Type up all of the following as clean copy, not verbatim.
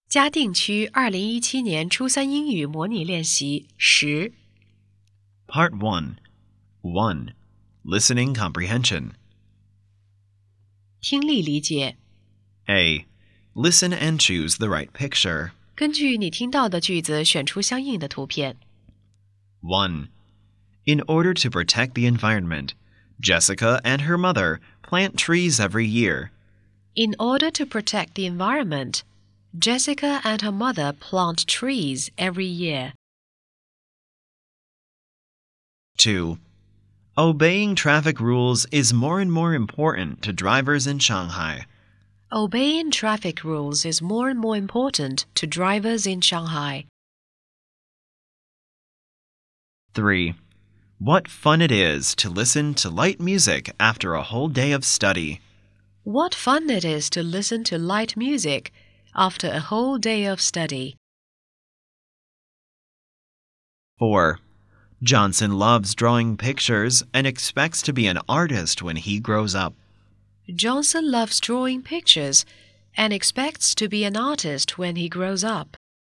嘉定区2017年初三英语模拟练习10 Part 1. 1. Listening comprehension. 听力理解 A. Listen and choose the right picture. 根据你听到的句子选出相应的图片 1. In order to protect the environment, Jessica and her mother plant trees every year. In order to protect the environment, Jessica and her mother plant trees every year. 2. Obeying traffic rules is more and more important to drivers in Shanghai. Obeying traffic rules is more and more important to drivers in Shanghai. 3. What fun it is to listen to light music after a whole day of study. What fun it is to listen to light music after a whole day of study. 4. Johnson loves drawing pictures and expects to be an artist when he grows up. Johnson loves drawing pictures and expects to be an artist when he grows up.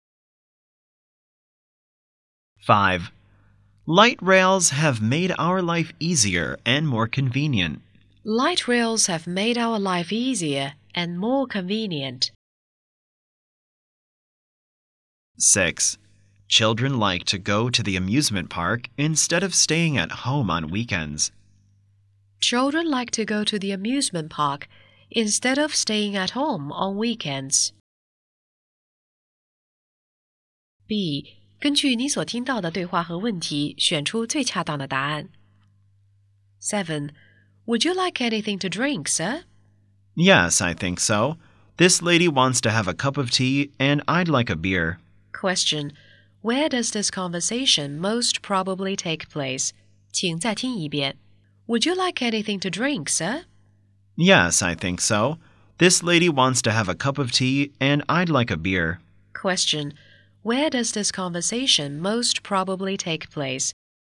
5. Light rails have made our life easier and more convenient. Light rails have made our life easier and more convenient. 6. Children like to go to the amusement park instead of staying at home on weekends. Children like to go to the amusement park instead of staying at home on weekends. B. 根据你所听到的对话和问题，选出最恰当的答案。7. Would you like anything to drink, sir? Yes, I think so. This lady wants to have a cup of tea, and I'd like a beer. Question. Where does this conversation most probably take place? 请再听一遍。Would you like anything to drink, sir? Yes, I think so. This lady wants to have a cup of tea, and I'd like a beer. Question. Where does this conversation most probably take place?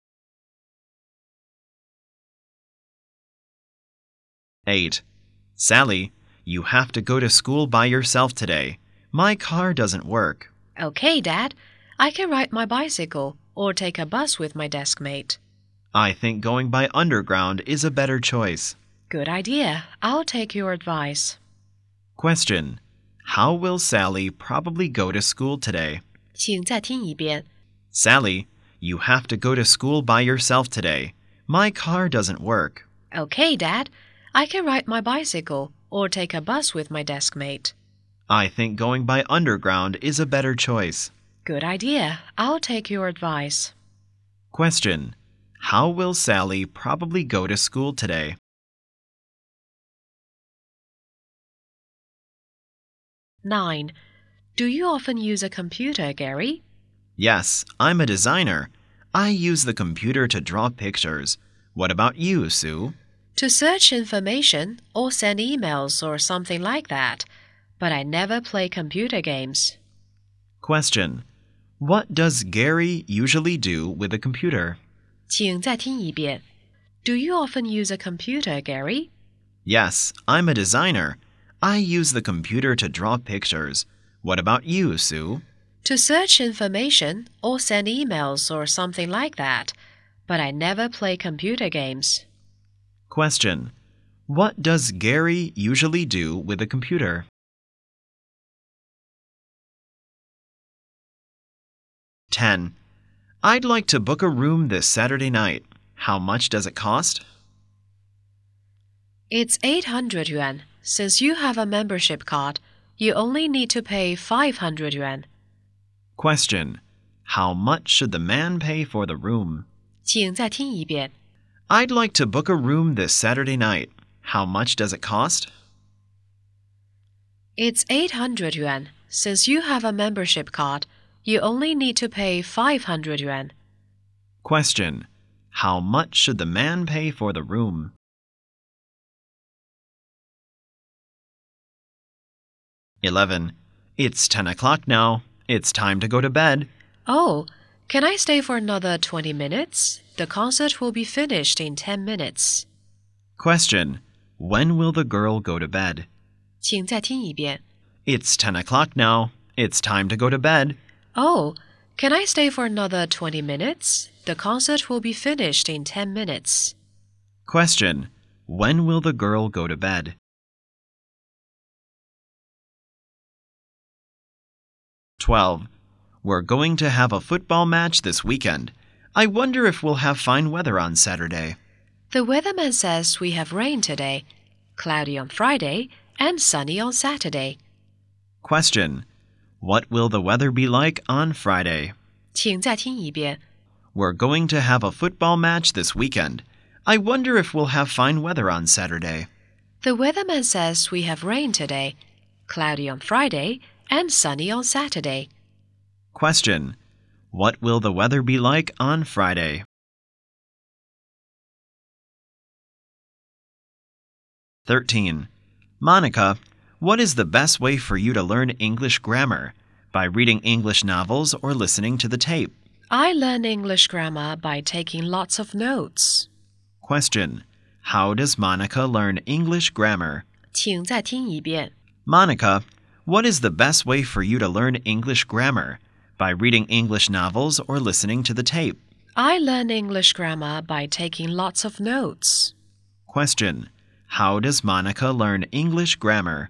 8. Sally, you have to go to school by yourself today. My car doesn't work. Okay, Dad. I can ride my bicycle or take a bus with my desk mate. I think going by underground is a better choice. Good idea. I'll take your advice. Question. How will Sally probably go to school today? 请再听一遍。 Sally, you have to go to school by yourself today. My car doesn't work. Okay, Dad. I can ride my bicycle or take a bus with my desk mate. I think going by underground is a better choice. Good idea. I'll take your advice. Question. How will Sally probably go to school today? 9. Do you often use a computer, Gary? Yes, I'm a designer. I use the computer to draw pictures. What about you, Sue? To search information or send emails or something like that. But I never play computer games. Question. What does Gary usually do with a computer? 请再听一遍。Do you often use a computer, Gary? Yes, I'm a designer. I use the computer to draw pictures. What about you, Sue? To search information or send emails or something like that. But I never play computer games. Question. What does Gary usually do with a computer? 10. I'd like to book a room this Saturday night. How much does it cost? It's 800 yuan. Since you have a membership card, you only need to pay 500 yuan. Question. How much should the man pay for the room? 请再听一遍。 I'd like to book a room this Saturday night. How much does it cost? It's 800 yuan. Since you have a membership card, you only need to pay 500 yuan. Question. How much should the man pay for the room? 11. It's 10 o'clock now. It's time to go to bed. Oh, can I stay for another 20 minutes? The concert will be finished in 10 minutes. Question. When will the girl go to bed? 请再听一遍。 It's 10 o'clock now. It's time to go to bed. Oh, can I stay for another 20 minutes? The concert will be finished in 10 minutes. Question. When will the girl go to bed? (12) We're going to have a football match this weekend. I wonder if we'll have fine weather on Saturday. The weatherman says we have rain today, cloudy on Friday, and sunny on Saturday. Question. What will the weather be like on Friday? 请再听一遍。 We're going to have a football match this weekend. I wonder if we'll have fine weather on Saturday. The weatherman says we have rain today, cloudy on Friday, and sunny on Saturday. Question. What will the weather be like on Friday? (13) Monica, what is the best way for you to learn English grammar? By reading English novels or listening to the tape? I learn English grammar by taking lots of notes. Question. How does Monica learn English grammar? 请再听一遍。 Monica, what is the best way for you to learn English grammar? By reading English novels or listening to the tape? I learn English grammar by taking lots of notes. Question. How does Monica learn English grammar?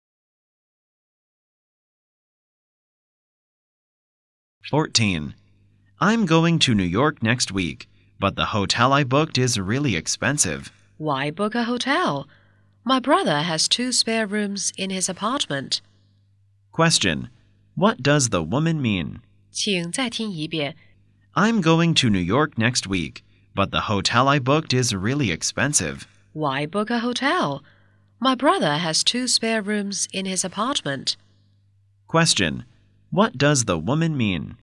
14. I'm going to New York next week, but the hotel I booked is really expensive. Why book a hotel? My brother has 2 spare rooms in his apartment. Question. What does the woman mean? 请再听一遍。 I'm going to New York next week, but the hotel I booked is really expensive. Why book a hotel? My brother has 2 spare rooms in his apartment. Question. What does the woman mean?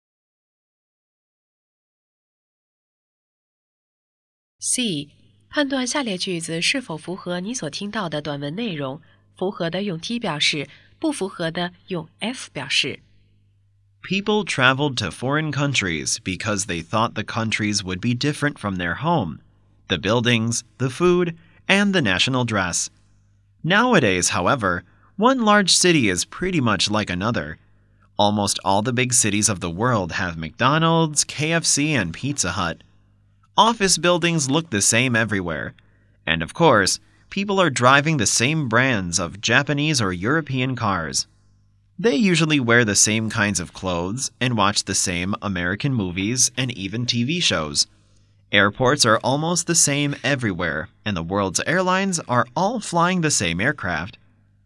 C. 判断下列句子是否符合你所听到的短文内容，符合的用 T 表示，不符合的用 F 表示。 People traveled to foreign countries because they thought the countries would be different from their home. The buildings, the food, and the national dress. Nowadays, however, one large city is pretty much like another. Almost all the big cities of the world have McDonald's, KFC, and Pizza Hut. Office buildings look the same everywhere. And of course, people are driving the same brands of Japanese or European cars. They usually wear the same kinds of clothes and watch the same American movies and even TV shows. Airports are almost the same everywhere, and the world's airlines are all flying the same aircraft.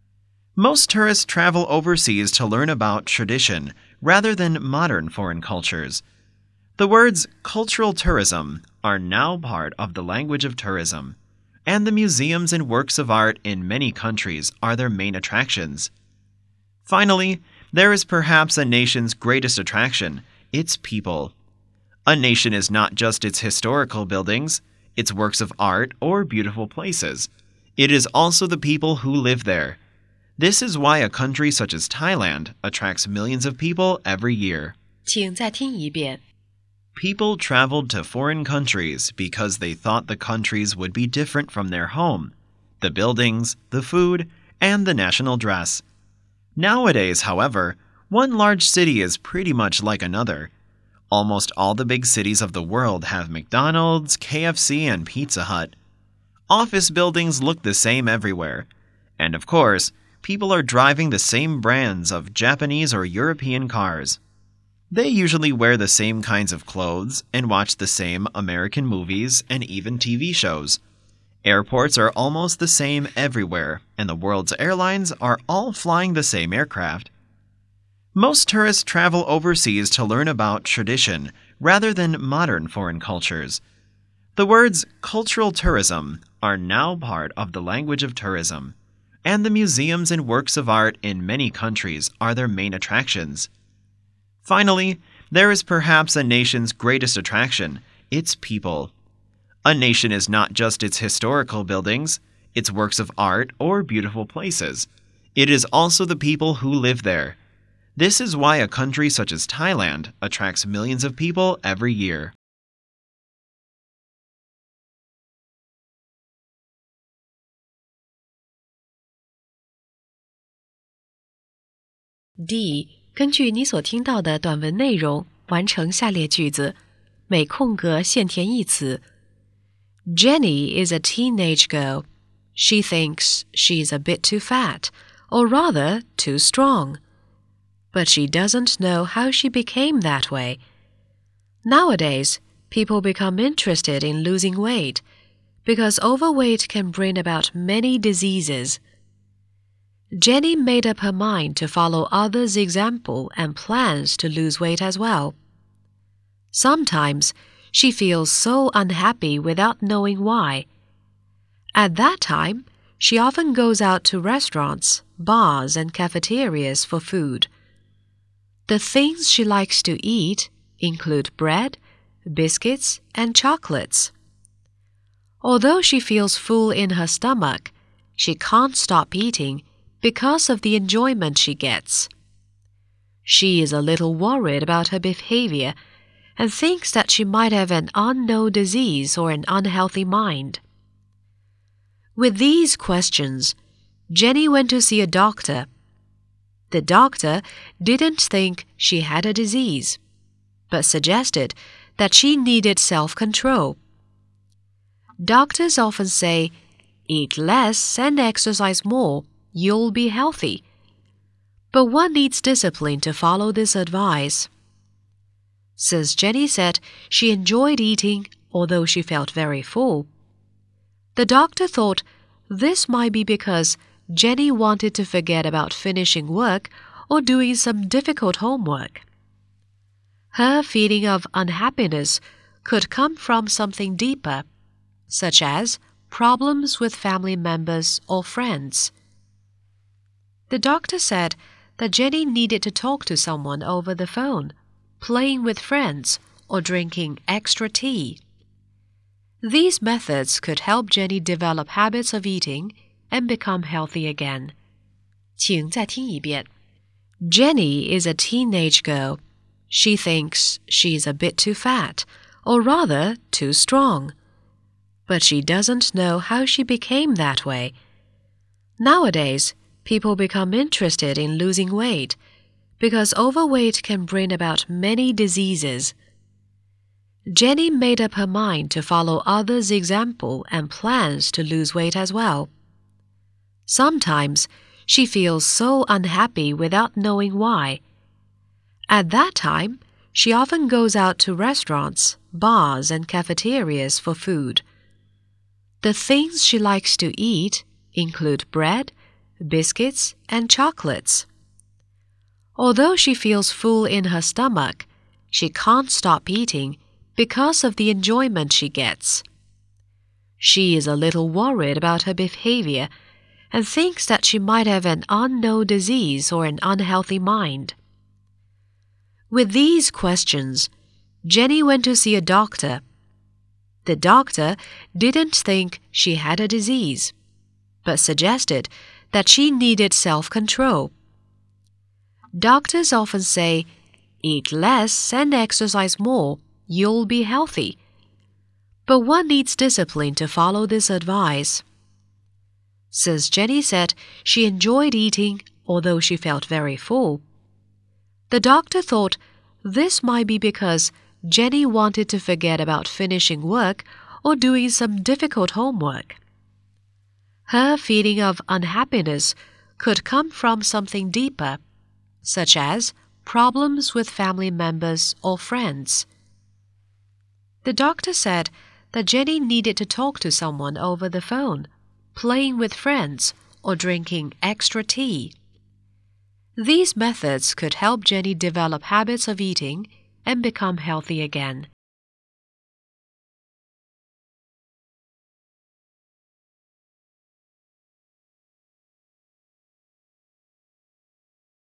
Most tourists travel overseas to learn about tradition rather than modern foreign cultures. The words cultural tourism are now part of the language of tourism, and the museums and works of art in many countries are their main attractions. Finally, there is perhaps a nation's greatest attraction, its people. A nation is not just its historical buildings, its works of art, or beautiful places. It is also the people who live there. This is why a country such as Thailand attracts millions of people every year. 请再听一遍。 People traveled to foreign countries because they thought the countries would be different from their home. The buildings, the food, and the national dress. Nowadays, however, one large city is pretty much like another. Almost all the big cities of the world have McDonald's, KFC, and Pizza Hut. Office buildings look the same everywhere. And of course, people are driving the same brands of Japanese or European cars. They usually wear the same kinds of clothes and watch the same American movies and even TV shows. Airports are almost the same everywhere, and the world's airlines are all flying the same aircraft. Most tourists travel overseas to learn about tradition rather than modern foreign cultures. The words cultural tourism are now part of the language of tourism, and the museums and works of art in many countries are their main attractions. Finally, there is perhaps a nation's greatest attraction, its people. A nation is not just its historical buildings, its works of art, or beautiful places. It is also the people who live there. This is why a country such as Thailand attracts millions of people every year. D. 根据你所听到的短文内容，完成下列句子，每空格现填一词。Jenny is a teenage girl. She thinks she's a bit too fat, or rather too strong. But she doesn't know how she became that way. Nowadays, people become interested in losing weight because overweight can bring about many diseases. Jenny made up her mind to follow others' example and plans to lose weight as well. Sometimes she feels so unhappy without knowing why. At that time, she often goes out to restaurants, bars, and cafeterias for food. The things she likes to eat include bread, biscuits, and chocolates. Although she feels full in her stomach, she can't stop eating because of the enjoyment she gets. She is a little worried about her behavior and thinks that she might have an unknown disease or an unhealthy mind. With these questions, Jenny went to see a doctor. The doctor didn't think she had a disease, but suggested that she needed self-control. Doctors often say, eat less and exercise more, you'll be healthy. But one needs discipline to follow this advice. Since Jenny said she enjoyed eating although she felt very full, the doctor thought this might be because Jenny wanted to forget about finishing work or doing some difficult homework. Her feeling of unhappiness could come from something deeper, such as problems with family members or friends. The doctor said that Jenny needed to talk to someone over the phone, playing with friends, or drinking extra tea. These methods could help Jenny develop habits of eating and become healthy again. 请再听一遍. Jenny is a teenage girl. She thinks she's a bit too fat, or rather too strong. But she doesn't know how she became that way. Nowadays, people become interested in losing weight because overweight can bring about many diseases. Jenny made up her mind to follow others' example and plans to lose weight as well. Sometimes she feels so unhappy without knowing why. At that time, she often goes out to restaurants, bars, and cafeterias for food. The things she likes to eat include bread, biscuits, and chocolates. Although she feels full in her stomach, she can't stop eating because of the enjoyment she gets. She is a little worried about her behavior and thinks that she might have an unknown disease or an unhealthy mind. With these questions, Jenny went to see a doctor. The doctor didn't think she had a disease, but suggested that she needed self-control. Doctors often say, eat less and exercise more, you'll be healthy. But one needs discipline to follow this advice. Since Jenny said she enjoyed eating although she felt very full, the doctor thought this might be because Jenny wanted to forget about finishing work or doing some difficult homework. Her feeling of unhappiness could come from something deeper, such as problems with family members or friends. The doctor said that Jenny needed to talk to someone over the phone, playing with friends, or drinking extra tea. These methods could help Jenny develop habits of eating and become healthy again.